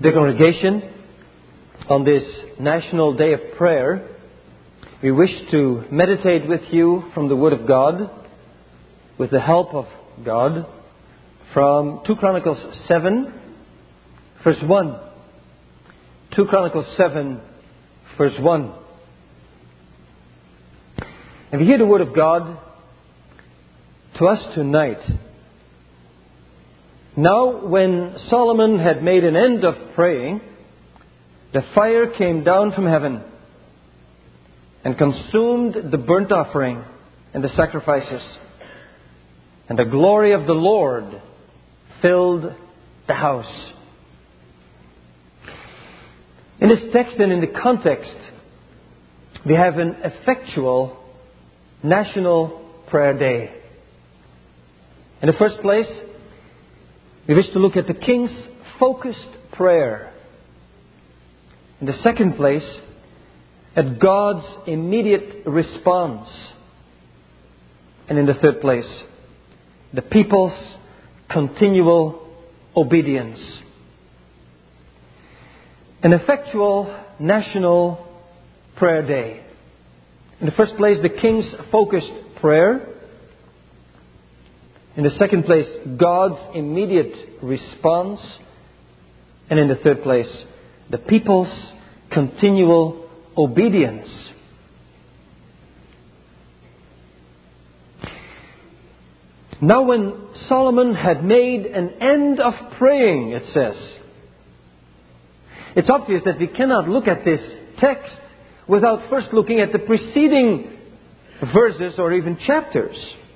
Dear congregation, on this National Day of Prayer, we wish to meditate with you from the Word of God, with the help of God, from 2 Chronicles 7, verse 1. 2 Chronicles 7, verse 1. And we hear the Word of God to us tonight. Now, when Solomon had made an end of praying, the fire came down from heaven and consumed the burnt offering and the sacrifices. And the glory of the Lord filled the house. In this text and in the context, we have an effectual National Prayer Day. In the first place, we wish to look at the king's focused prayer. In the second place, at God's immediate response. And in the third place, the people's continual obedience. An effectual National Prayer Day. In the first place, the king's focused prayer. In the second place, God's immediate response. And in the third place, the people's continual obedience. Now when Solomon had made an end of praying, it says, it's obvious that we cannot look at this text without first looking at the preceding verses or even chapters.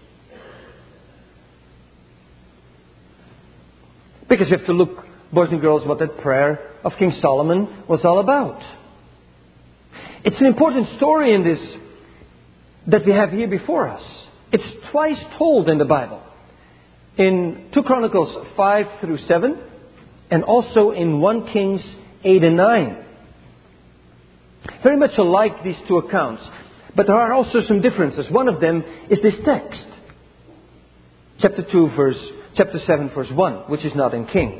Because you have to look, boys and girls, what that prayer of King Solomon was all about. It's an important story in this that we have here before us. It's twice told in the Bible. In 2 Chronicles 5 through 7 and also in 1 Kings 8 and 9. Very much alike, these two accounts. But there are also some differences. One of them is this text. Chapter 7 verse 1, which is not in Kings.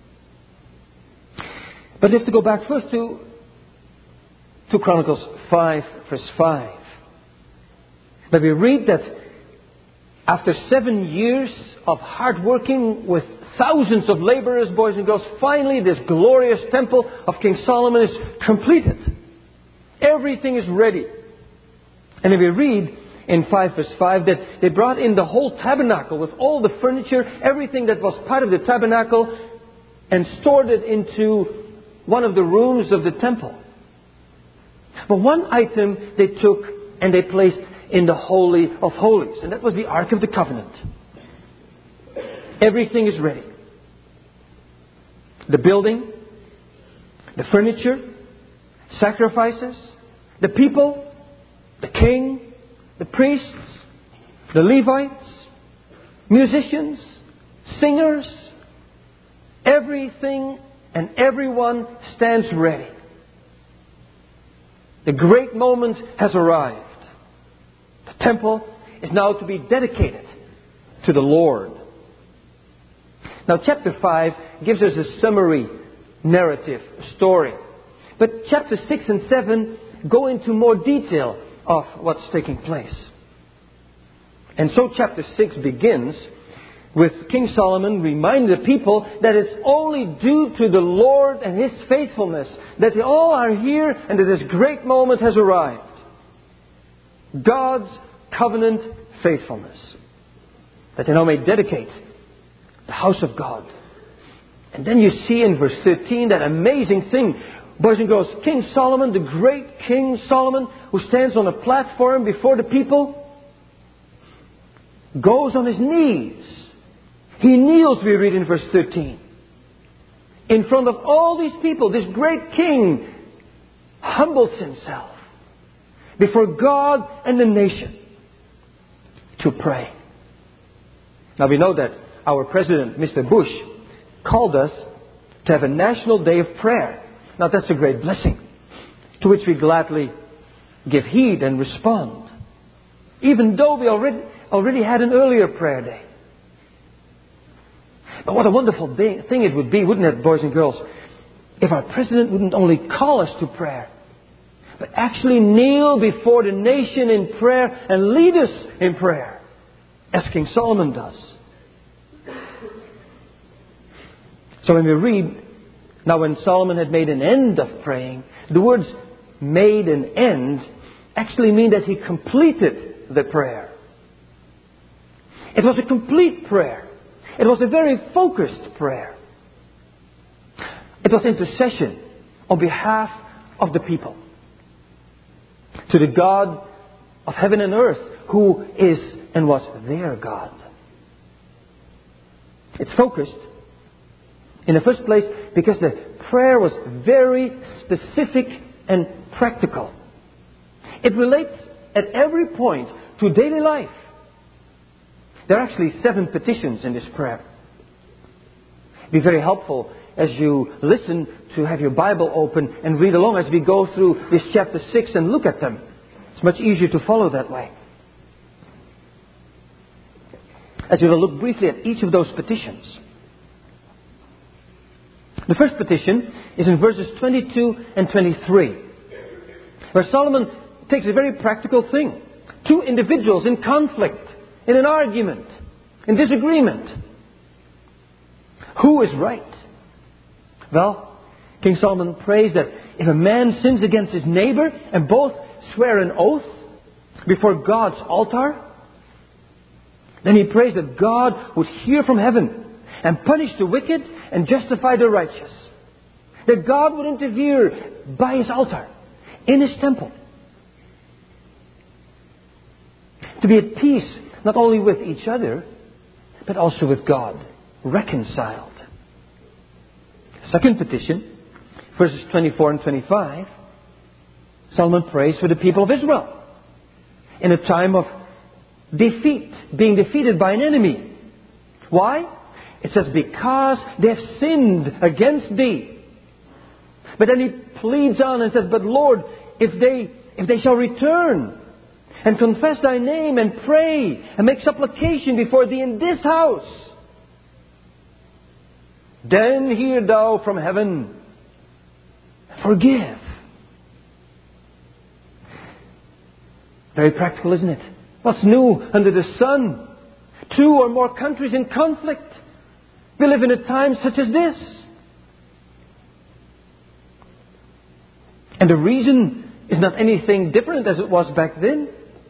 But we have to go back first to 2 Chronicles 5 verse 5. But we read that after 7 years of hard working with thousands of laborers, boys and girls, finally this glorious temple of King Solomon is completed. Everything is ready. And we read in 5 verse 5 that they brought in the whole tabernacle with all the furniture, everything that was part of the tabernacle, and stored it into one of the rooms of the temple. But one item they took and they placed in the Holy of Holies, and that was the Ark of the Covenant. Everything is ready. The building, the furniture, sacrifices, the people, the king, the priests, the Levites, musicians, singers, everything and everyone stands ready. The great moment has arrived. The temple is now to be dedicated to the Lord. Now chapter 5 gives us a summary narrative story. But chapter 6 and 7 go into more detail of what's taking place. And so chapter 6 begins with King Solomon reminding the people that it's only due to the Lord and His faithfulness that they all are here and that this great moment has arrived. God's covenant faithfulness. That they now may dedicate the house of God. And then you see in verse 13 that amazing thing. Boys and girls, King Solomon, the great King Solomon, who stands on a platform before the people, goes on his knees. He kneels, we read in verse 13. In front of all these people, this great king humbles himself before God and the nation to pray. Now we know that our President, Mr. Bush, called us to have a National Day of Prayer. Now that's a great blessing to which we gladly give heed and respond. Even though we already had an earlier prayer day. But what a wonderful thing it would be, wouldn't it, boys and girls, if our President wouldn't only call us to prayer, but actually kneel before the nation in prayer and lead us in prayer, as King Solomon does. So when we read, now when Solomon had made an end of praying, the words made an end actually mean that he completed the prayer. It was a complete prayer. It was a very focused prayer. It was intercession on behalf of the people to the God of heaven and earth, who is and was their God. It's focused in the first place because the prayer was very specific and practical. It relates at every point to daily life. There are actually 7 petitions in this prayer. It'd be very helpful as you listen to have your Bible open and read along as we go through this chapter 6 and look at them. It's much easier to follow that way. As we will look briefly at each of those petitions. The first petition is in verses 22 and 23, where Solomon takes a very practical thing. 2 individuals in conflict, in an argument, in disagreement. Who is right? Well, King Solomon prays that if a man sins against his neighbor and both swear an oath before God's altar, then he prays that God would hear from heaven and punish the wicked and justify the righteous. That God would interfere by His altar, in His temple. To be at peace not only with each other, but also with God, reconciled. Second petition, verses 24 and 25, Solomon prays for the people of Israel in a time of defeat, being defeated by an enemy. Why? It says, because they have sinned against thee. But then he pleads on and says, but Lord, if they shall return and confess thy name and pray and make supplication before thee in this house, then hear thou from heaven, forgive. Very practical, isn't it? What's new under the sun? 2 or more countries in conflict. We live in a time such as this. And the reason is not anything different as it was back then.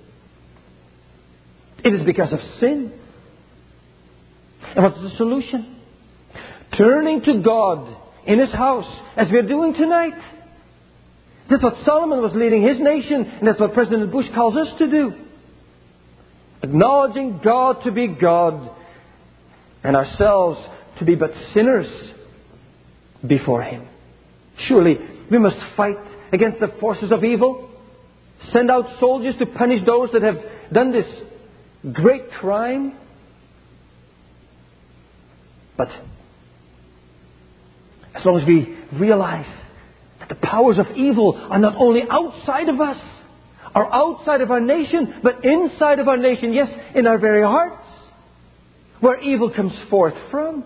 It is because of sin. And what's the solution? Turning to God in His house, as we are doing tonight. That's what Solomon was leading his nation, and that's what President Bush calls us to do. Acknowledging God to be God, and ourselves to be but sinners before Him. Surely we must fight against the forces of evil. Send out soldiers to punish those that have done this great crime. But as long as we realize that the powers of evil are not only outside of us, are outside of our nation, but inside of our nation, yes, in our very hearts, where evil comes forth from.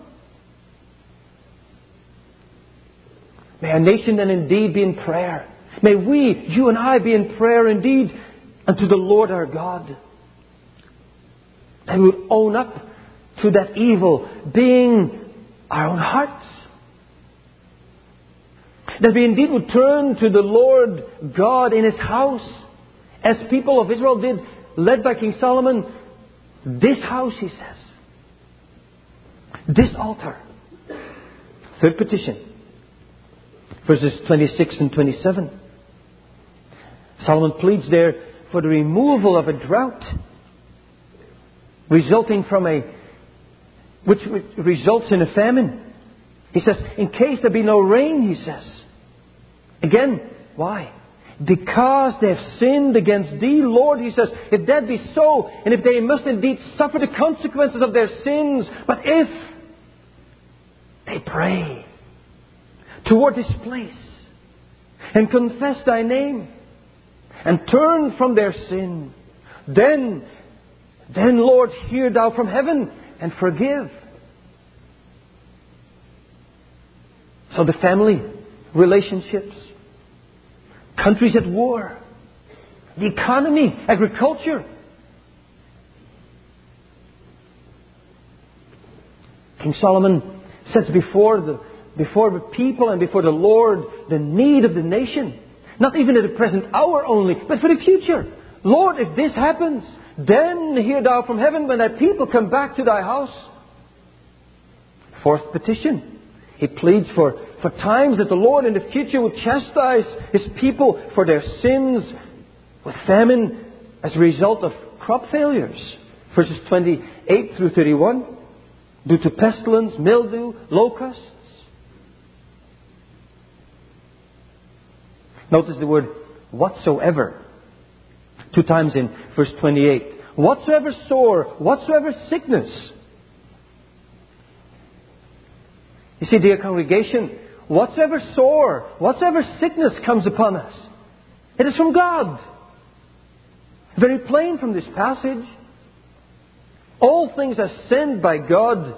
May our nation then indeed be in prayer. May we, you and I, be in prayer indeed unto the Lord our God. And we would own up to that evil being our own hearts. That we indeed would turn to the Lord God in His house, as people of Israel did, led by King Solomon. This house, he says. This altar. Third petition. Verses 26 and 27. Solomon pleads there for the removal of a drought which results in a famine. He says, in case there be no rain, he says. Again, why? Because they have sinned against thee, Lord, he says, if that be so, and if they must indeed suffer the consequences of their sins, but if they pray toward this place and confess thy name and turn from their sin, then Lord, hear thou from heaven and forgive. So the family relationships, countries at war, the economy, agriculture. King Solomon sets before the people and before the Lord the need of the nation. Not even at the present hour only, but for the future. Lord, if this happens, then hear thou from heaven when thy people come back to thy house. Fourth petition. He pleads for times that the Lord in the future would chastise His people for their sins with famine as a result of crop failures. Verses 28 through 31. Due to pestilence, mildew, locusts. Notice the word whatsoever. 2 times in verse 28. Whatsoever sore, whatsoever sickness. You see, dear congregation, whatsoever sore, whatsoever sickness comes upon us, it is from God. Very plain from this passage. All things are sent by God.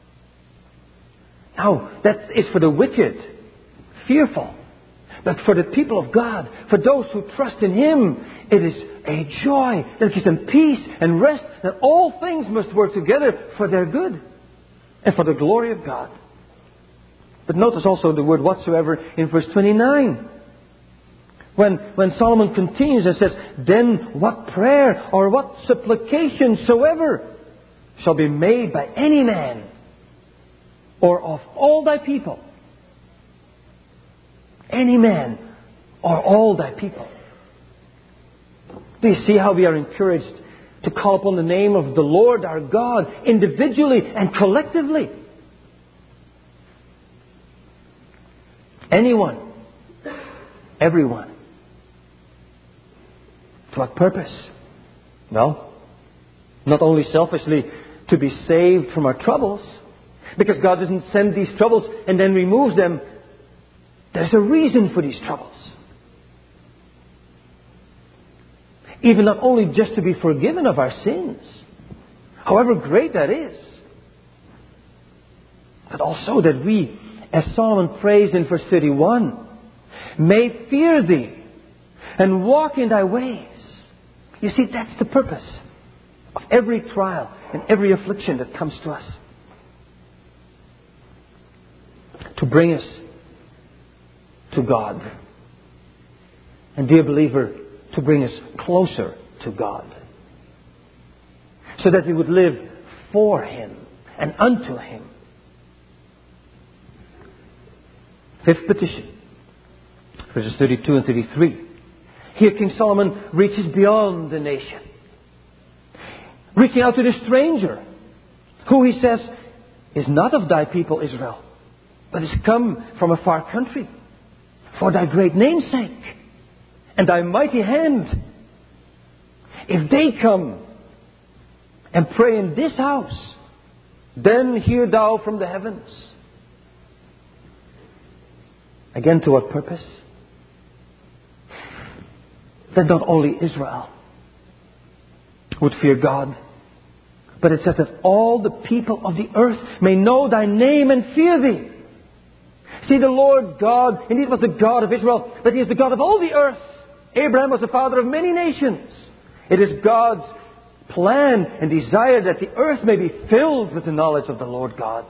Now, that is for the wicked, fearful. But for the people of God, for those who trust in Him, it is a joy that gives them peace and rest, that all things must work together for their good and for the glory of God. But notice also the word whatsoever in verse 29. When Solomon continues and says, then what prayer or what supplication soever shall be made by any man or of all thy people. Any man or all thy people. Do you see how we are encouraged to call upon the name of the Lord our God individually and collectively? Anyone. Everyone. To what purpose? Well, not only selfishly to be saved from our troubles, because God doesn't send these troubles and then removes them. There's a reason for these troubles. Even not only just to be forgiven of our sins, however great that is, but also that we, as Solomon prays in verse 31, may fear Thee and walk in Thy ways. You see, that's the purpose of every trial and every affliction that comes to us. To bring us to God. And dear believer, to bring us closer to God. So that we would live for Him and unto Him. Fifth petition. Verses 32 and 33. Here King Solomon reaches beyond the nation. Reaching out to the stranger, who he says is not of thy people Israel, but is come from a far country, for thy great name's sake, and thy mighty hand. If they come and pray in this house, then hear thou from the heavens. Again, to what purpose? That not only Israel would fear God, but it says that all the people of the earth may know Thy name and fear Thee. See, the Lord God indeed was the God of Israel, but He is the God of all the earth. Abraham was the father of many nations. It is God's plan and desire that the earth may be filled with the knowledge of the Lord God.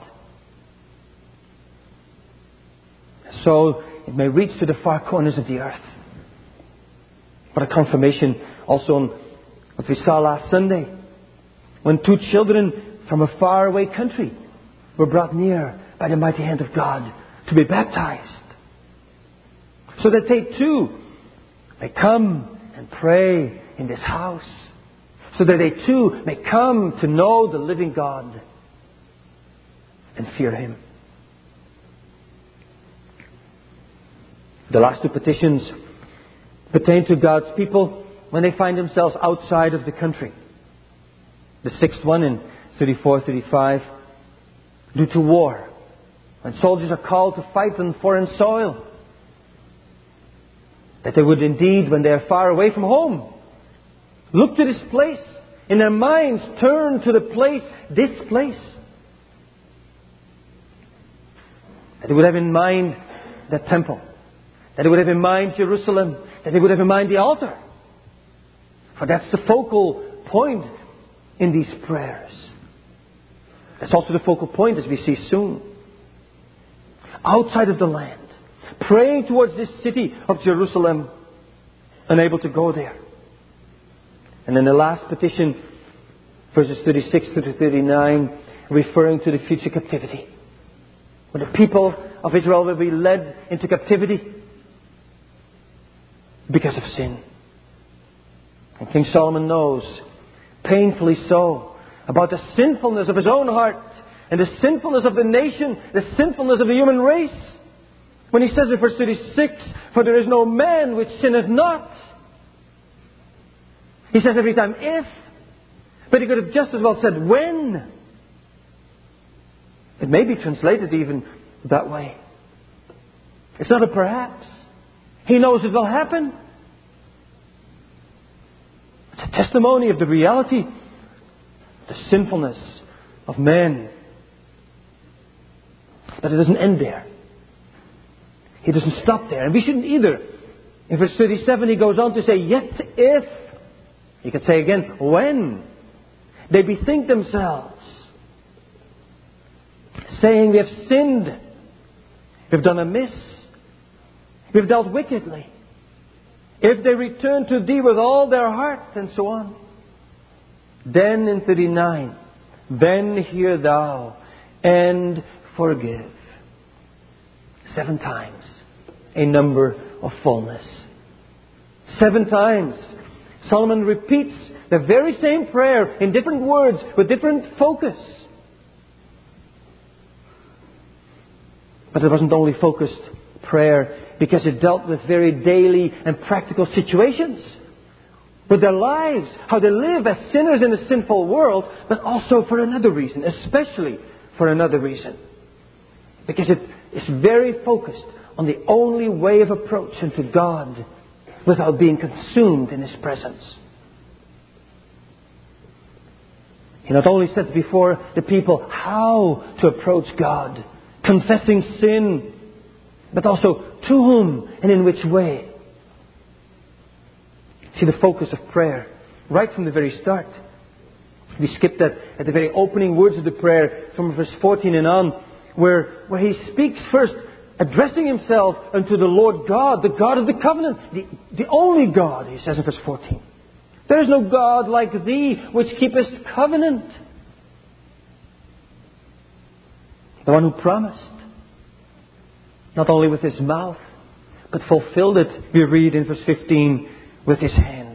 So it may reach to the far corners of the earth. What a confirmation also on what we saw last Sunday, when 2 children from a faraway country were brought near by the mighty hand of God to be baptized. So that they too may come and pray in this house. So that they too may come to know the living God and fear Him. The last 2 petitions pertain to God's people when they find themselves outside of the country. The 6th one in 34-35, due to war, when soldiers are called to fight on foreign soil, that they would indeed, when they are far away from home, look to this place, in their minds turn to the place, this place. That they would have in mind that temple That he would have in mind Jerusalem. That he would have in mind the altar. For that's the focal point in these prayers. That's also the focal point, as we see soon. Outside of the land. Praying towards this city of Jerusalem. Unable to go there. And then the last petition, verses 36 to 39, referring to the future captivity. When the people of Israel will be led into captivity because of sin. And King Solomon knows, painfully so, about the sinfulness of his own heart and the sinfulness of the nation, the sinfulness of the human race. When he says in verse 36, for there is no man which sinneth not. He says every time if, but he could have just as well said when. It may be translated even that way. It's not a perhaps. He knows it will happen. It's a testimony of the reality, the sinfulness of men. But it doesn't end there. He doesn't stop there. And we shouldn't either. In verse 37 he goes on to say, yet if, you could say again, when they bethink themselves, saying we have sinned, we've done amiss, we've dealt wickedly, if they return to thee with all their heart, and so on. Then in 39, then hear thou and forgive. 7 times, a number of fullness. 7 times, Solomon repeats the very same prayer in different words with different focus. But it wasn't only focused prayer because it dealt with very daily and practical situations. With their lives, how they live as sinners in a sinful world, but also for another reason, especially for another reason. Because it is very focused on the only way of approach unto God without being consumed in His presence. He not only sets before the people how to approach God, confessing sin, but also to whom and in which way. See the focus of prayer right from the very start. We skipped that at the very opening words of the prayer from verse 14 and on, where he speaks first addressing himself unto the Lord God, the God of the covenant, the only God, he says in verse 14. There is no God like thee which keepest covenant. The one who promised, not only with his mouth, but fulfilled it, we read in verse 15, with his hand.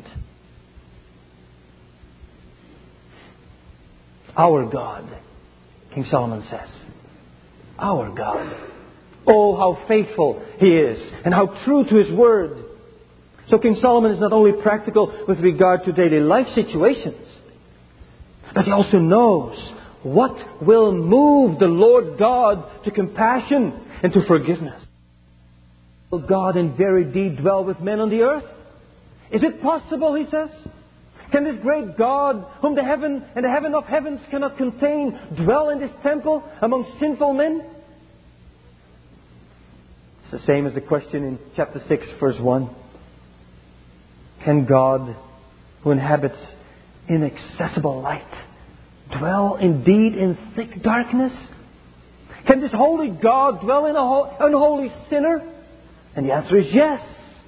Our God, King Solomon says. Our God. Oh, how faithful He is and how true to His word. So King Solomon is not only practical with regard to daily life situations, but he also knows what will move the Lord God to compassion and to forgiveness. Will God in very deed dwell with men on the earth? Is it possible, he says? Can this great God, whom the heaven and the heaven of heavens cannot contain, dwell in this temple among sinful men? It's the same as the question in chapter 6, verse 1. Can God, who inhabits inaccessible light, dwell indeed in thick darkness? Can this holy God dwell in an unholy sinner? And the answer is yes.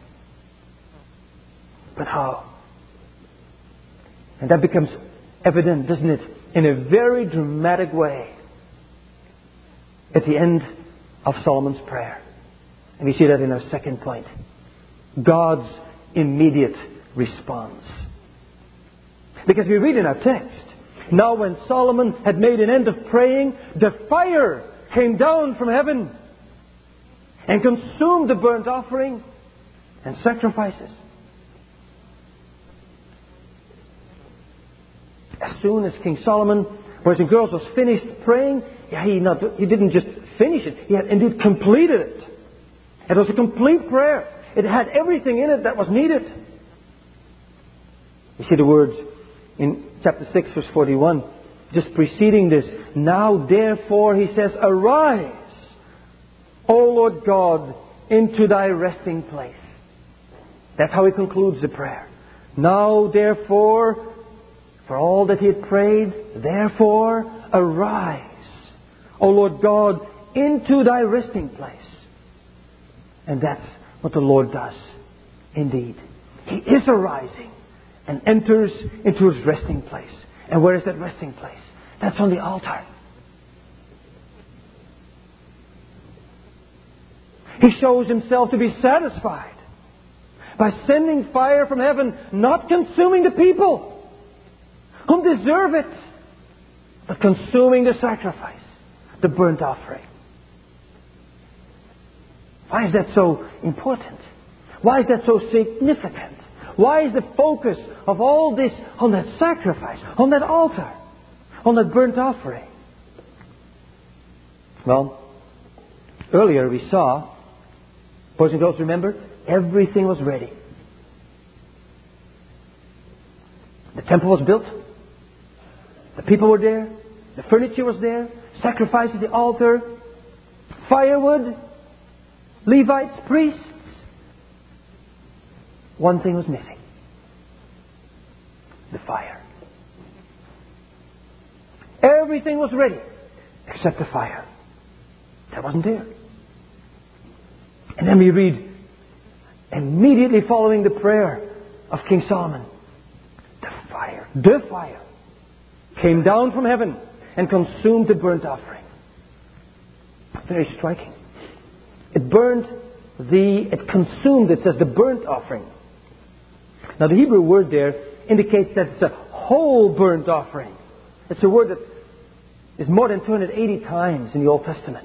But how? And that becomes evident, doesn't it, in a very dramatic way at the end of Solomon's prayer. And we see that in our second point. God's immediate response. Because we read in our text, now when Solomon had made an end of praying, the fire came down from heaven and consumed the burnt offering and sacrifices. As soon as King Solomon, boys and girls, was finished praying, he didn't just finish it, he had indeed completed it. It was a complete prayer. It had everything in it that was needed. You see the words in chapter 6, verse 41, just preceding this. Now therefore, he says, arise, O Lord God, into thy resting place. That's how he concludes the prayer. Now, therefore, for all that he had prayed, therefore, arise, O Lord God, into thy resting place. And that's what the Lord does, indeed. He is arising and enters into his resting place. And where is that resting place? That's on the altar. He shows himself to be satisfied by sending fire from heaven, not consuming the people who deserve it, but consuming the sacrifice, the burnt offering. Why is that so important? Why is that so significant? Why is the focus of all this on that sacrifice, on that altar, on that burnt offering? Well, earlier we saw, boys and girls, remember, everything was ready. The temple was built. The people were there. The furniture was there. Sacrifices, the altar, firewood, Levites, priests. One thing was missing. The fire. Everything was ready except the fire. That wasn't there. And then we read, immediately following the prayer of King Solomon, the fire came down from heaven and consumed the burnt offering. Very striking. It consumed, it says, the burnt offering. Now the Hebrew word there indicates that it's a whole burnt offering. It's a word that is more than 280 times in the Old Testament.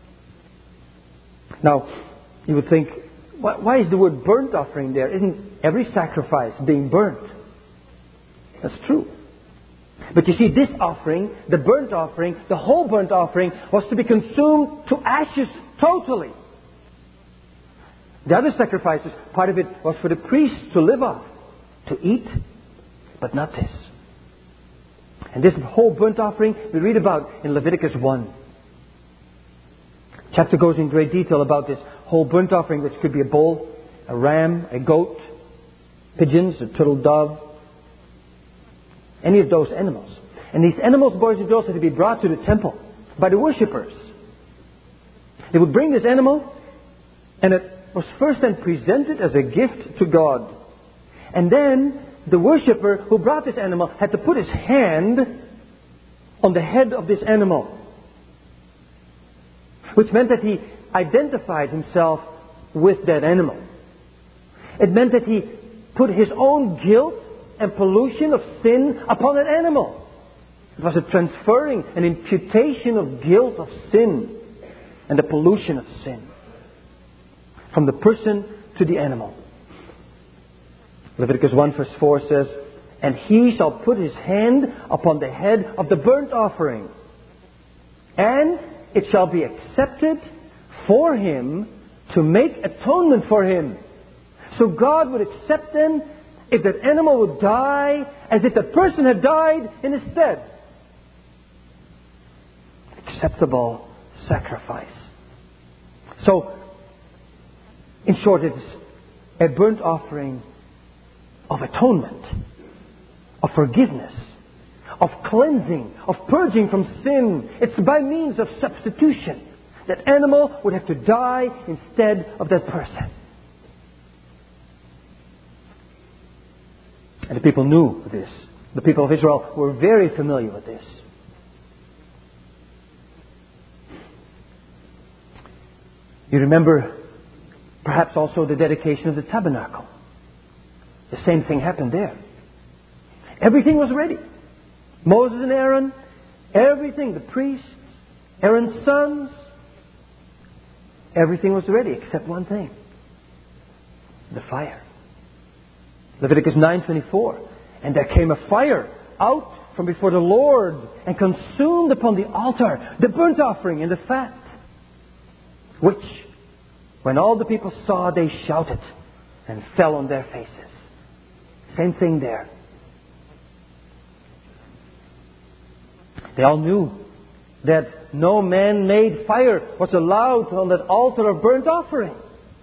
Now, you would think, why is the word burnt offering there? Isn't every sacrifice being burnt? That's true. But you see, this offering, the burnt offering, the whole burnt offering, was to be consumed to ashes totally. The other sacrifices, part of it was for the priests to live off, to eat, but not this. And this whole burnt offering we read about in Leviticus 1. The chapter goes in great detail about this whole burnt offering, which could be a bull, a ram, a goat, pigeons, a turtle dove, any of those animals. And these animals, boys and girls, had to be brought to the temple by the worshippers. They would bring this animal, and it was first then presented as a gift to God. And then the worshipper who brought this animal had to put his hand on the head of this animal, which meant that he identified himself with that animal. It meant that he put his own guilt and pollution of sin upon that animal. It was a transferring, an imputation of guilt of sin and the pollution of sin from the person to the animal. Leviticus 1 verse 4 says, "And he shall put his hand upon the head of the burnt offering, and it shall be accepted for him to make atonement for him." So God would accept them if that animal would die as if the person had died in his stead. Acceptable sacrifice. So, in short, it's a burnt offering of atonement, of forgiveness, of cleansing, of purging from sin. It's by means of substitution. That animal would have to die instead of that person. And the people knew this. The people of Israel were very familiar with this. You remember perhaps also the dedication of the tabernacle. The same thing happened there. Everything was ready. Moses and Aaron, everything, the priests, Aaron's sons, everything was ready except one thing. The fire. Leviticus 9:24. "And there came a fire out from before the Lord and consumed upon the altar the burnt offering and the fat. Which, when all the people saw, they shouted and fell on their faces." Same thing there. They all knew that no man-made fire was allowed on that altar of burnt offering.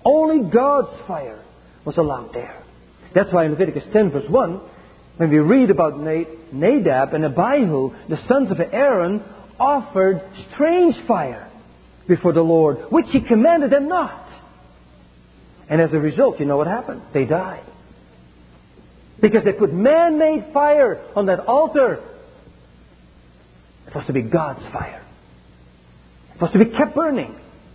Only God's fire was allowed there. That's why in Leviticus 10 verse 1, when we read about Nadab and Abihu, the sons of Aaron, offered strange fire before the Lord, which He commanded them not. And as a result, you know what happened? They died. Because they put man-made fire on that altar. It was to be God's fire. It was to be kept burning.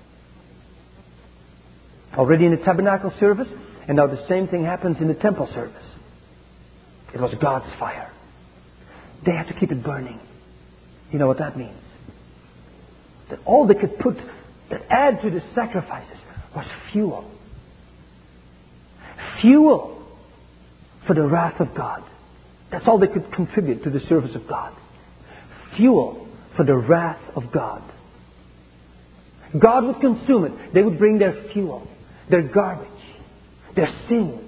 Already in the tabernacle service, and now the same thing happens in the temple service. It was God's fire. They had to keep it burning. You know what that means? That all they could put that add to the sacrifices was fuel. Fuel for the wrath of God. That's all they could contribute to the service of God. Fuel for the wrath of God. God would consume it. They would bring their fuel, their garbage, their sins.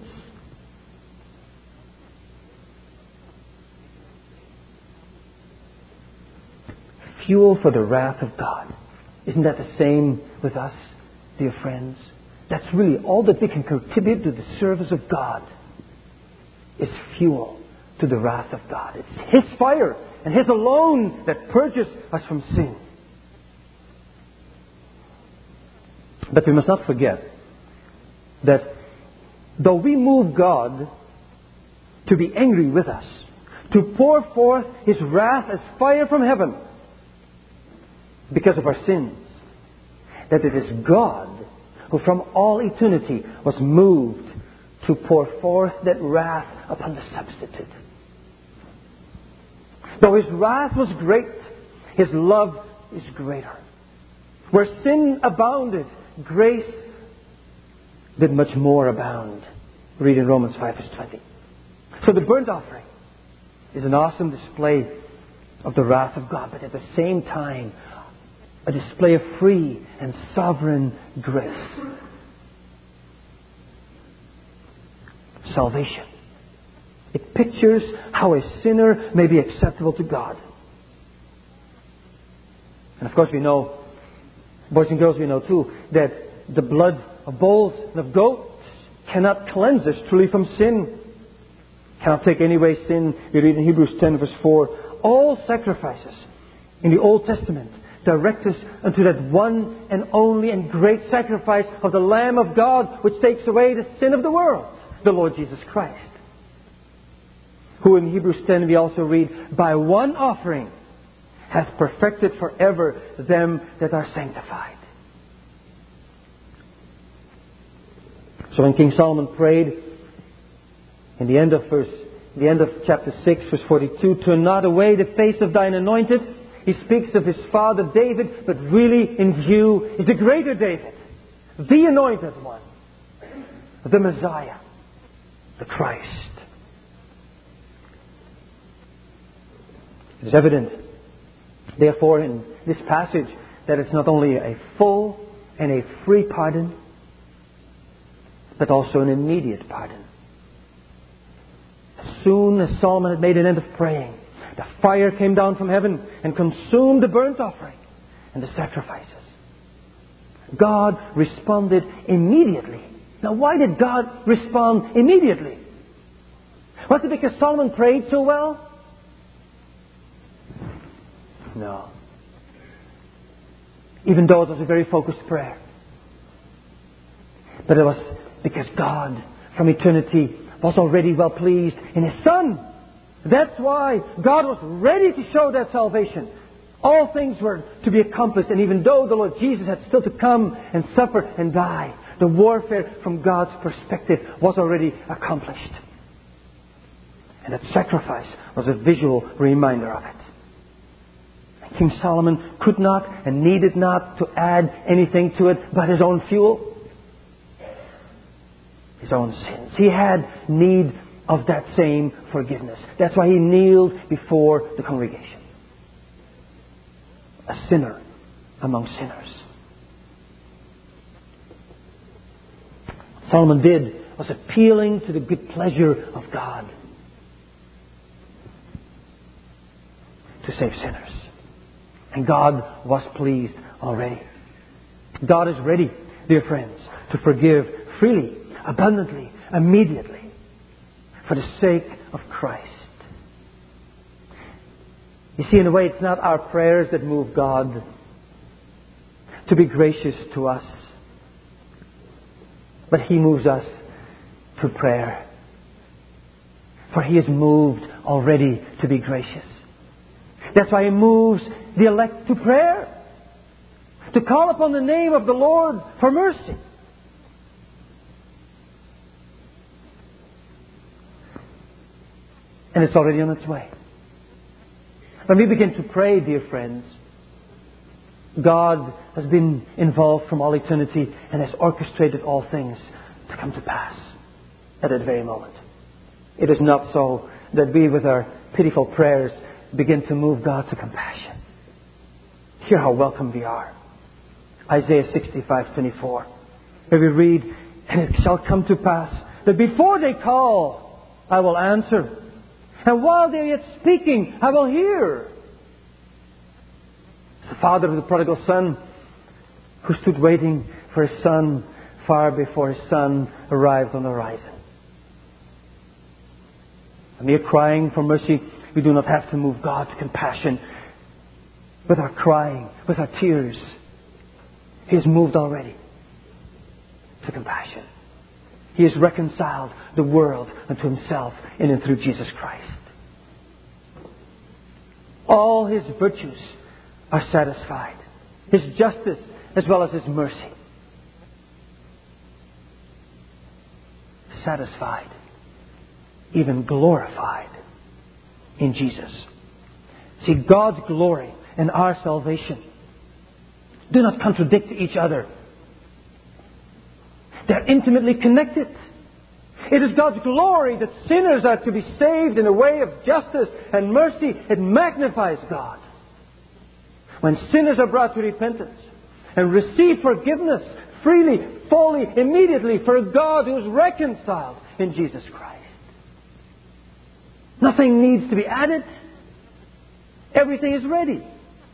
Fuel for the wrath of God. Isn't that the same with us, dear friends? That's really all that we can contribute to the service of God is fuel to the wrath of God. It's His fire and His alone that purges us from sin. But we must not forget that though we move God to be angry with us, to pour forth His wrath as fire from heaven because of our sins, that it is God who from all eternity was moved to pour forth that wrath upon the substitute. Though His wrath was great, His love is greater. Where sin abounded, grace did much more abound. Read in Romans 5 verse 20. So the burnt offering is an awesome display of the wrath of God, but at the same time, a display of free and sovereign grace. Salvation. It pictures how a sinner may be acceptable to God. And of course we know, boys and girls, we know too, that the blood of bulls and of goats cannot cleanse us truly from sin. Cannot take away sin. We read in Hebrews 10 verse 4, all sacrifices in the Old Testament direct us unto that one and only and great sacrifice of the Lamb of God, which takes away the sin of the world, the Lord Jesus Christ. Who in Hebrews 10 we also read, by one offering hath perfected forever them that are sanctified. So when King Solomon prayed, in the end of chapter 6, verse 42, turn not away the face of thine anointed. He speaks of his father David, but really in view is the greater David, the anointed one, the Messiah, the Christ. It is evident, therefore, in this passage that it's not only a full and a free pardon, but also an immediate pardon. As soon as Solomon had made an end of praying, the fire came down from heaven and consumed the burnt offering and the sacrifices. God responded immediately. Now, why did God respond immediately? Was it because Solomon prayed so well? No. Even though it was a very focused prayer. But it was because God, from eternity, was already well pleased in His Son. That's why God was ready to show that salvation. All things were to be accomplished, and even though the Lord Jesus had still to come and suffer and die, the warfare from God's perspective was already accomplished. And that sacrifice was a visual reminder of it. King Solomon could not and needed not to add anything to it but his own fuel, his own sins. He had need of that same forgiveness. That's why he kneeled before the congregation. A sinner among sinners. Solomon did was appealing to the good pleasure of God to save sinners. And God was pleased already. God is ready dear friends, to forgive freely, abundantly, immediately, for the sake of Christ. You see, in a way, it's not our prayers that move God to be gracious to us, but He moves us to prayer. For He is moved already to be gracious. That's why He moves the elect to prayer, to call upon the name of the Lord for mercy. And it's already on its way. When we begin to pray, dear friends, God has been involved from all eternity and has orchestrated all things to come to pass at that very moment. It is not so that we, with our pitiful prayers, begin to move God to compassion. Hear how welcome we are. Isaiah 65:24, where we read, "And it shall come to pass that before they call, I will answer. And while they are yet speaking, I will hear." The father of the prodigal son, who stood waiting for his son far before his son arrived on the horizon. When we are crying for mercy, we do not have to move God to compassion with our crying, with our tears. He is moved already to compassion. He has reconciled the world unto Himself in and through Jesus Christ. All His virtues are satisfied. His justice as well as His mercy. Satisfied, even glorified in Jesus. See, God's glory and our salvation do not contradict each other. They're intimately connected. It is God's glory that sinners are to be saved in a way of justice and mercy. It magnifies God. When sinners are brought to repentance and receive forgiveness freely, fully, immediately for a God who is reconciled in Jesus Christ. Nothing needs to be added. Everything is ready.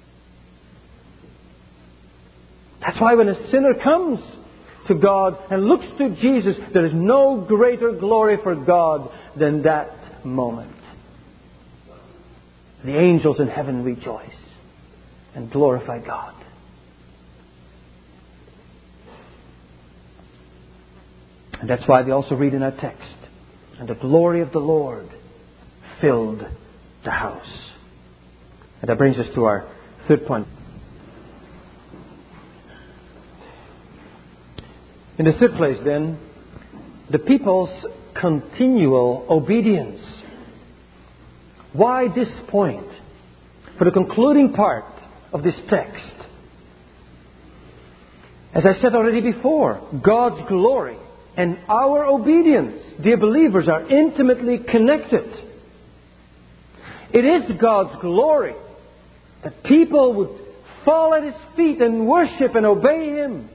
That's why when a sinner comes to God and looks to Jesus, there is no greater glory for God than that moment. The angels in heaven rejoice and glorify God. And that's why we also read in our text, "And the glory of the Lord filled the house." And that brings us to our third point. In the third place, then, the people's continual obedience. Why this point? For the concluding part of this text. As I said already before, God's glory and our obedience, dear believers, are intimately connected. It is God's glory that people would fall at His feet and worship and obey Him.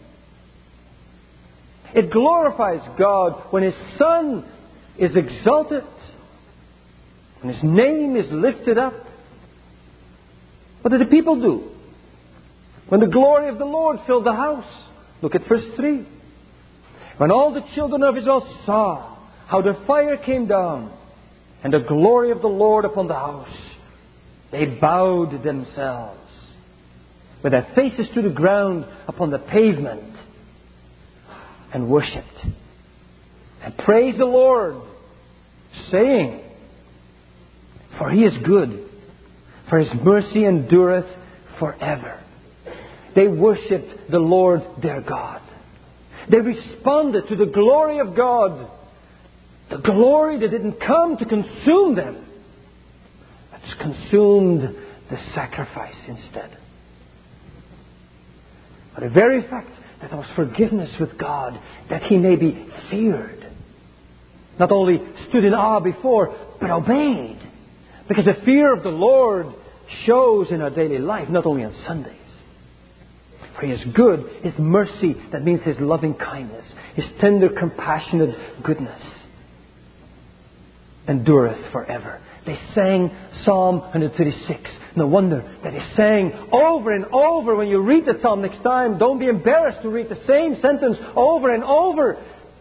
It glorifies God when His Son is exalted, when His name is lifted up. What did the people do when the glory of the Lord filled the house? Look at verse 3. When all the children of Israel saw how the fire came down and the glory of the Lord upon the house, they bowed themselves with their faces to the ground upon the pavement and worshipped and praised the Lord, saying, "For He is good, for His mercy endureth forever." They worshipped the Lord their God. They responded to the glory of God. The glory that didn't come to consume them, but consumed the sacrifice instead. But the very fact that there was forgiveness with God, that He may be feared, not only stood in awe before, but obeyed. Because the fear of the Lord shows in our daily life, not only on Sundays. For He is good, His mercy, that means His loving kindness, His tender, compassionate goodness. endureth forever. They sang Psalm 136. No wonder that they sang over and over. When you read the psalm next time, don't be embarrassed to read the same sentence over and over.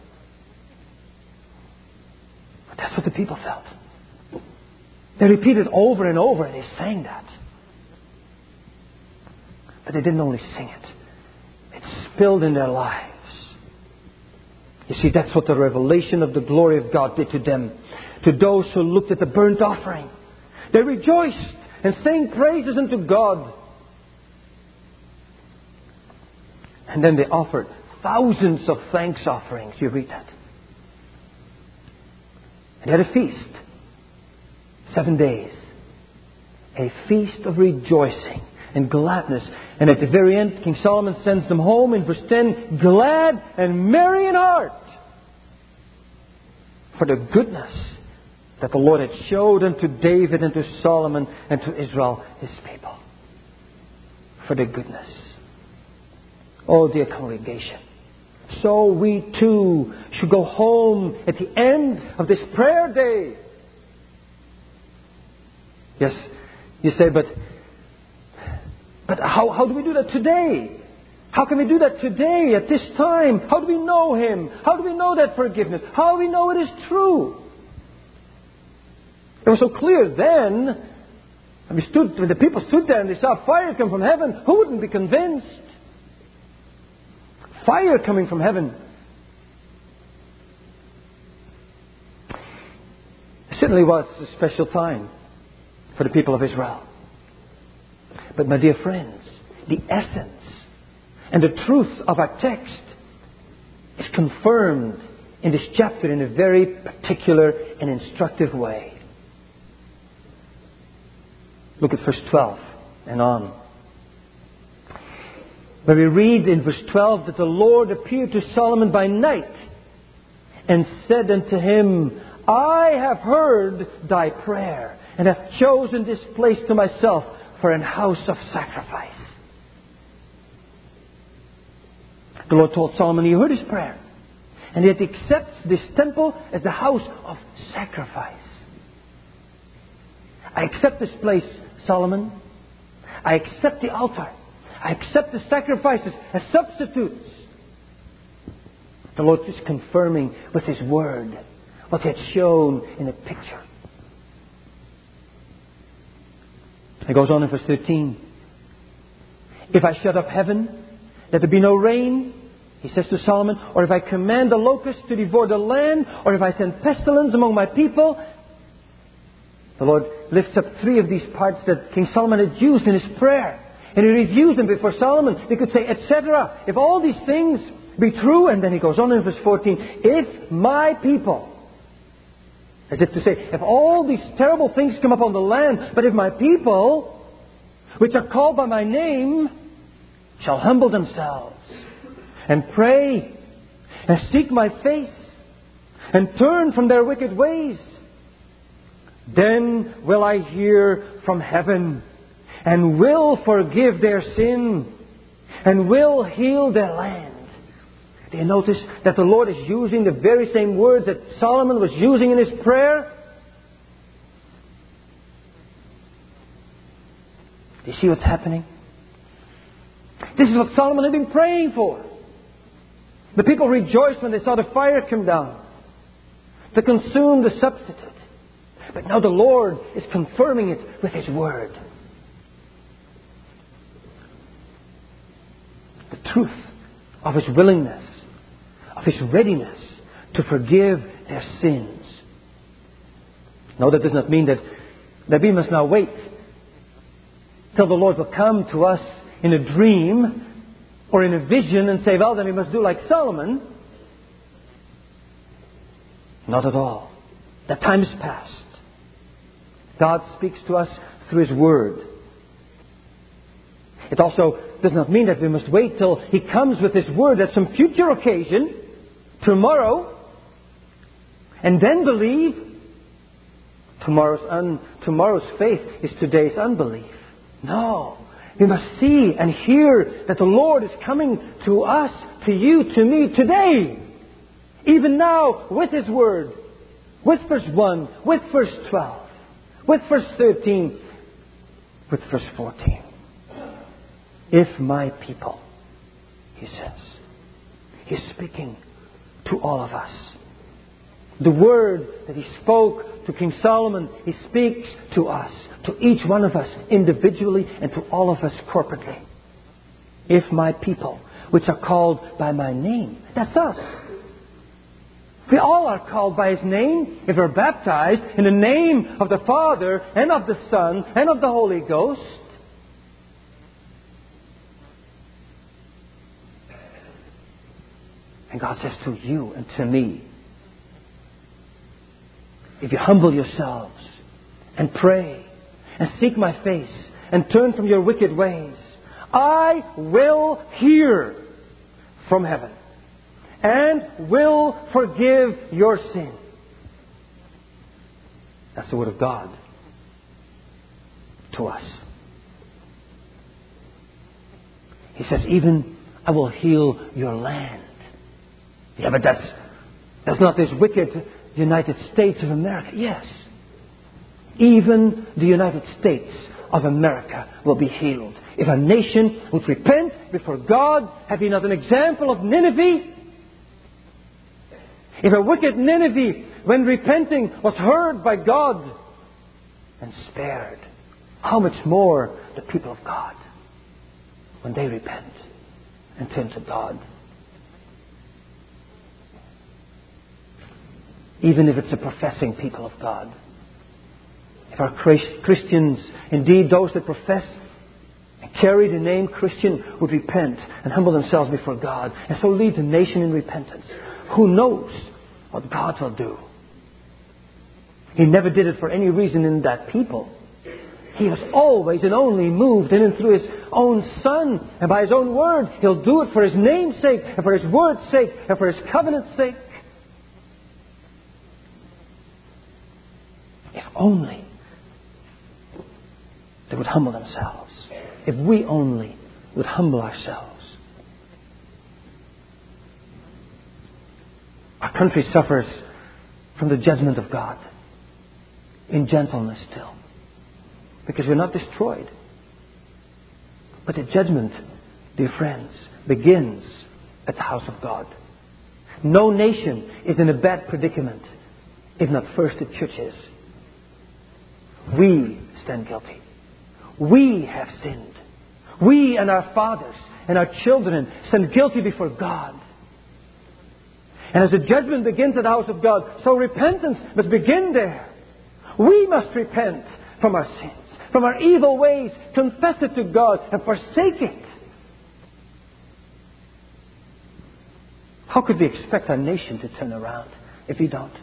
But that's what the people felt. They repeated over and over, and they sang that. But they didn't only sing it. It spilled in their lives. You see, that's what the revelation of the glory of God did to them. To those who looked at the burnt offering, they rejoiced and sang praises unto God. And then they offered thousands of thanks offerings. You read that. And they had a feast. 7 days. A feast of rejoicing and gladness. And at the very end, King Solomon sends them home in verse 10, glad and merry in heart, for the goodness that the Lord had showed unto David and to Solomon and to Israel, His people. For the goodness. Oh, dear congregation. So we too should go home at the end of this prayer day. Yes, you say, but how do we do that today? How can we do that today, at this time? How do we know Him? How do we know that forgiveness? How do we know it is true? It was so clear then. When the people stood there and they saw fire come from heaven, who wouldn't be convinced? Fire coming from heaven. It certainly was a special time for the people of Israel. But my dear friends, the essence and the truth of our text is confirmed in this chapter in a very particular and instructive way. Look at verse 12 and on. Where we read in verse 12 that the Lord appeared to Solomon by night and said unto him, I have heard thy prayer and have chosen this place to myself for an house of sacrifice. The Lord told Solomon He heard his prayer, and yet He accepts this temple as the house of sacrifice. I accept this place, Solomon. I accept the altar. I accept the sacrifices as substitutes. The Lord is confirming with His word what He had shown in a picture. It goes on in verse 13. If I shut up heaven, that there be no rain, He says to Solomon, or if I command the locusts to devour the land, or if I send pestilence among my people. The Lord lifts up 3 of these parts that King Solomon had used in his prayer. And He reviews them before Solomon. He could say, etc. If all these things be true, and then He goes on in verse 14, if my people, as if to say, if all these terrible things come upon the land, but if my people, which are called by my name, shall humble themselves and pray and seek my face and turn from their wicked ways, then will I hear from heaven and will forgive their sin and will heal their land. Do you notice that the Lord is using the very same words that Solomon was using in his prayer? Do you see what's happening? This is what Solomon had been praying for. The people rejoiced when they saw the fire come down to consume the substitute. But now the Lord is confirming it with His word. The truth of His willingness, of His readiness to forgive their sins. No, that does not mean that we must now wait till the Lord will come to us in a dream or in a vision and say, well, then we must do like Solomon. Not at all. That time is past. God speaks to us through His word. It also does not mean that we must wait till He comes with His word at some future occasion, tomorrow, and then believe. Tomorrow's faith is today's unbelief. No. We must see and hear that the Lord is coming to us, to you, to me, today. Even now, with His word. with verse 1, with verse 12, with verse 13, with verse 14. If my people, he says, he's speaking to all of us. The word that he spoke to King Solomon, he speaks to us, to each one of us individually and to all of us corporately. If my people, which are called by my name, that's us. We all are called by His name if we're baptized in the name of the Father and of the Son and of the Holy Ghost. And God says to you and to me, if you humble yourselves and pray and seek my face and turn from your wicked ways, I will hear from heaven and will forgive your sin. That's the word of God to us. He says, even I will heal your land. Yeah, but that's not this wicked United States of America. Yes. Even the United States of America will be healed. If a nation would repent before God, have you not an example of Nineveh? If a wicked Nineveh, when repenting, was heard by God and spared, how much more the people of God when they repent and turn to God? Even if it's a professing people of God. If our Christians, indeed those that profess and carry the name Christian, would repent and humble themselves before God and so lead the nation in repentance, who knows what God will do? He never did it for any reason in that people. He was always and only moved in and through His own Son and by His own word. He'll do it for His name's sake and for His word's sake and for His covenant's sake. If only they would humble themselves. If we only would humble ourselves. Our country suffers from the judgment of God in gentleness still. Because we're not destroyed. But the judgment, dear friends, begins at the house of God. No nation is in a bad predicament if not first the church is. We stand guilty. We have sinned. We and our fathers and our children stand guilty before God. And as the judgment begins at the house of God, so repentance must begin there. We must repent from our sins, from our evil ways, confess it to God and forsake it. How could we expect our nation to turn around if we don't?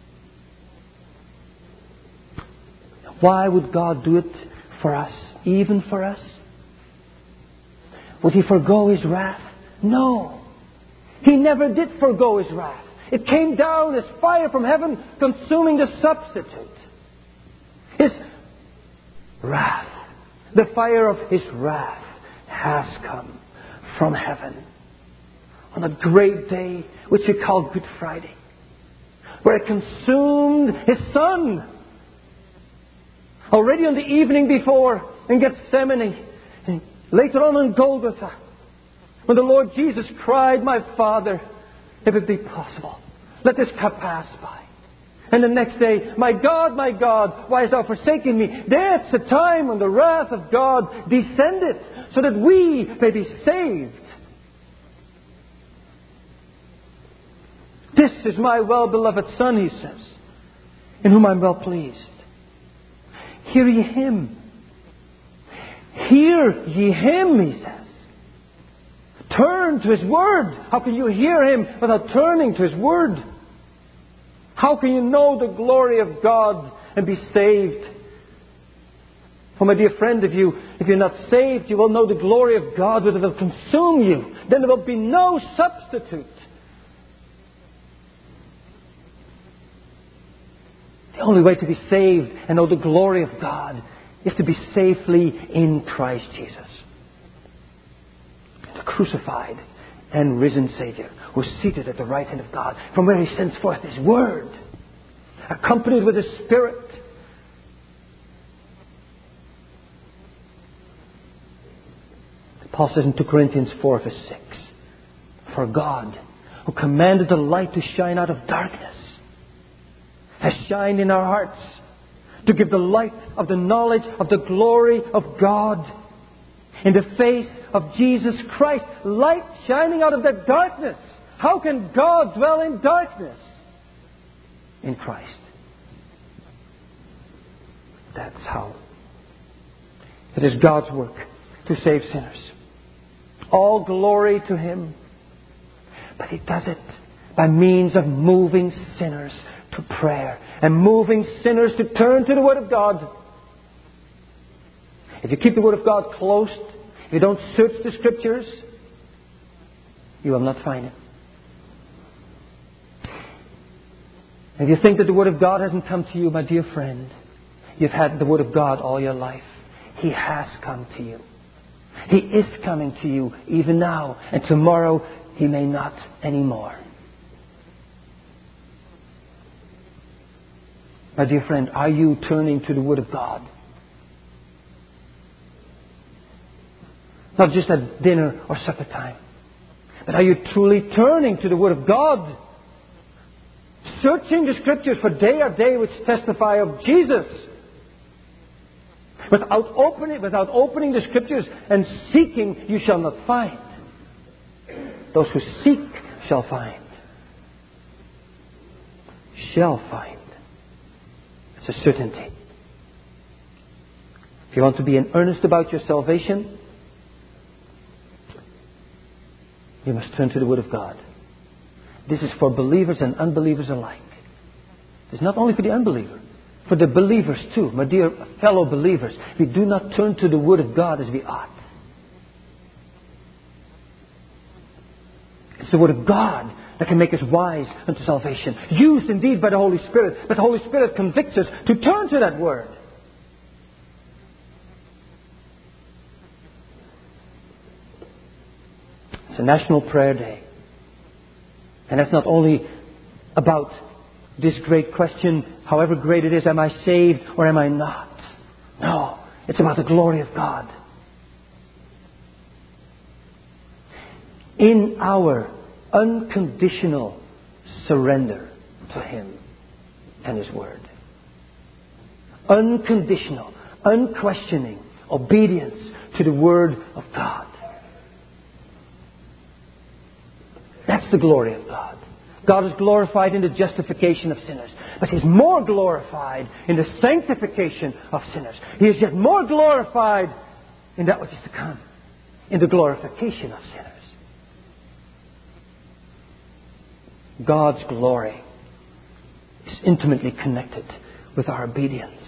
Why would God do it for us, even for us? Would He forgo His wrath? No. He never did forgo His wrath. It came down as fire from heaven, consuming the substitute. His wrath, the fire of His wrath, has come from heaven on a great day, which we call Good Friday, where it consumed His Son. Already on the evening before in Gethsemane, and later on in Golgotha, when the Lord Jesus cried, "My Father, if it be possible, let this cup pass by." And the next day, my God, why hast Thou forsaken me?" That's the time when the wrath of God descended, so that we may be saved. "This is my well-beloved Son," He says, "in whom I am well pleased. Hear ye Him." Hear ye Him, He says. Turn to His Word. How can you hear Him without turning to His Word? How can you know the glory of God and be saved? For my dear friend, if you're not saved, you will know the glory of God, but it will consume you. Then there will be no substitute. The only way to be saved and know the glory of God is to be safely in Christ Jesus. The crucified and risen Savior, who is seated at the right hand of God, from where He sends forth His Word. accompanied with His Spirit. Paul says in 2 Corinthians 4 verse 6, for God, who commanded the light to shine out of darkness, has shined in our hearts to give the light of the knowledge of the glory of God in the face of Jesus Christ. Light shining out of that darkness. How can God dwell in darkness? In Christ. That's how. It is God's work to save sinners. All glory to Him. But He does it by means of moving sinners to prayer and moving sinners to turn to the Word of God. If you keep the Word of God closed, if you don't search the Scriptures, you will not find it. If you think that the Word of God hasn't come to you, my dear friend, you've had the Word of God all your life. He has come to you. He is coming to you even now, and tomorrow He may not anymore. My dear friend, are you turning to the Word of God? Not just at dinner or supper time, but are you truly turning to the Word of God? Searching the Scriptures, for they are they which testify of Jesus. Without opening the Scriptures and seeking, you shall not find. Those who seek shall find. Shall find. It's a certainty. If you want to be in earnest about your salvation, you must turn to the Word of God. This is for believers and unbelievers alike. It's not only for the unbeliever, for the believers too. My dear fellow believers, we do not turn to the Word of God as we ought. It's the Word of God that can make us wise unto salvation. Used indeed by the Holy Spirit, but the Holy Spirit convicts us to turn to that Word. It's a National Prayer Day. And that's not only about this great question, however great it is, am I saved or am I not? No, it's about the glory of God. In our unconditional surrender to Him and His Word. Unconditional, unquestioning obedience to the Word of God. That's the glory of God. God is glorified in the justification of sinners. But He is more glorified in the sanctification of sinners. He is yet more glorified in that which is to come. In the glorification of sinners. God's glory is intimately connected with our obedience.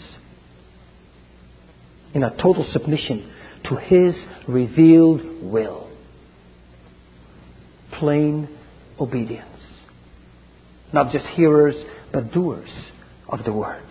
In our total submission to His revealed will. Plain obedience. Not just hearers, but doers of the Word.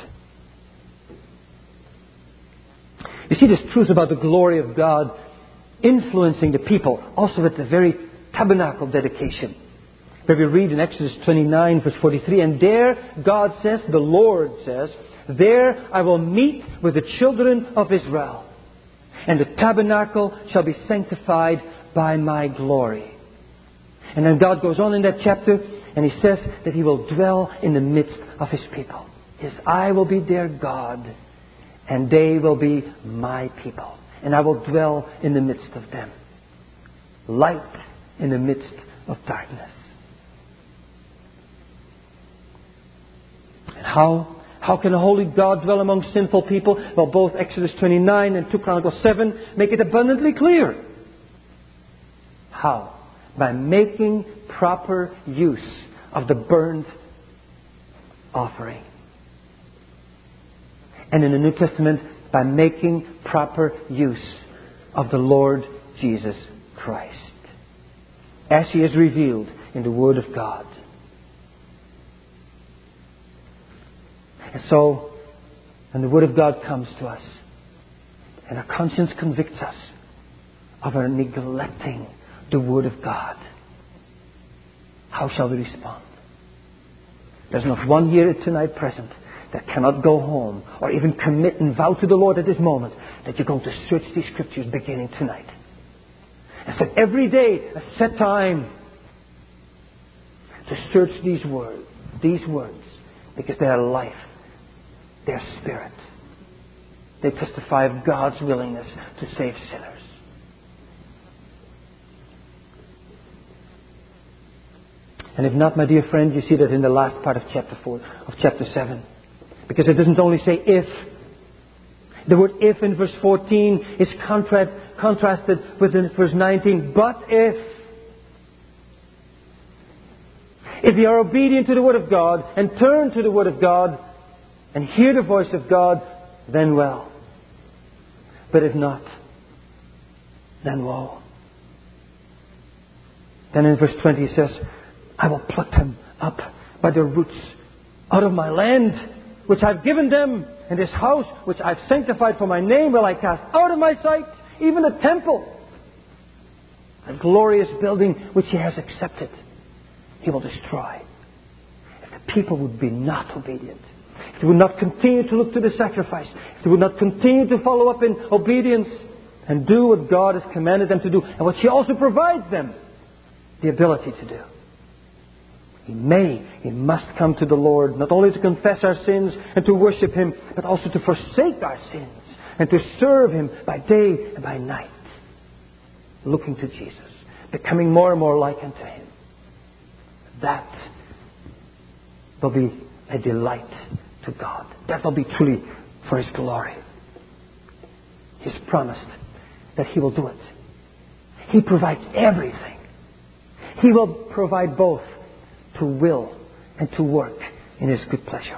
You see this truth about the glory of God influencing the people also at the very tabernacle dedication. Where we read in Exodus 29 verse 43, and there God says, the Lord says, there I will meet with the children of Israel, and the tabernacle shall be sanctified by my glory. And then God goes on in that chapter and He says that He will dwell in the midst of His people. I will be their God and they will be my people. And I will dwell in the midst of them. Light in the midst of darkness. And how can a holy God dwell among sinful people? Well, both Exodus 29 and 2 Chronicles 7 make it abundantly clear. How? By making proper use of the burnt offering. And in the New Testament, by making proper use of the Lord Jesus Christ. As He is revealed in the Word of God. And so, when the Word of God comes to us, and our conscience convicts us of our neglecting the Word of God, how shall we respond? There's not one here tonight present that cannot go home or even commit and vow to the Lord at this moment that you're going to search these Scriptures beginning tonight. And set every day a set time to search these words, because they are life, they are spirit. They testify of God's willingness to save sinners. And if not, my dear friend, you see that in the last part of chapter 7. Because it doesn't only say if. The word if in verse 14 is contrasted with verse 19. But if you are obedient to the Word of God and turn to the Word of God and hear the voice of God, then well. But if not, then woe. Then in verse 20 he says, I will pluck them up by their roots out of my land, which I've given them, and this house which I've sanctified for my name will I cast out of my sight, even the temple, a glorious building which He has accepted. He will destroy. If the people would be not obedient, if they would not continue to look to the sacrifice, if they would not continue to follow up in obedience and do what God has commanded them to do, and what He also provides them the ability to do. He must come to the Lord, not only to confess our sins and to worship Him, but also to forsake our sins and to serve Him by day and by night, looking to Jesus, becoming more and more like unto Him. That will be a delight to God. That will be truly for His glory. He's promised that He will do it. He provides everything. He will provide both to will and to work in His good pleasure.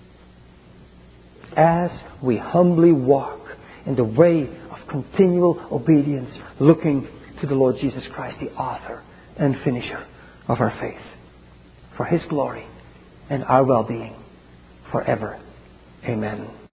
As we humbly walk in the way of continual obedience, looking to the Lord Jesus Christ, the author and finisher of our faith, for His glory and our well-being forever. Amen.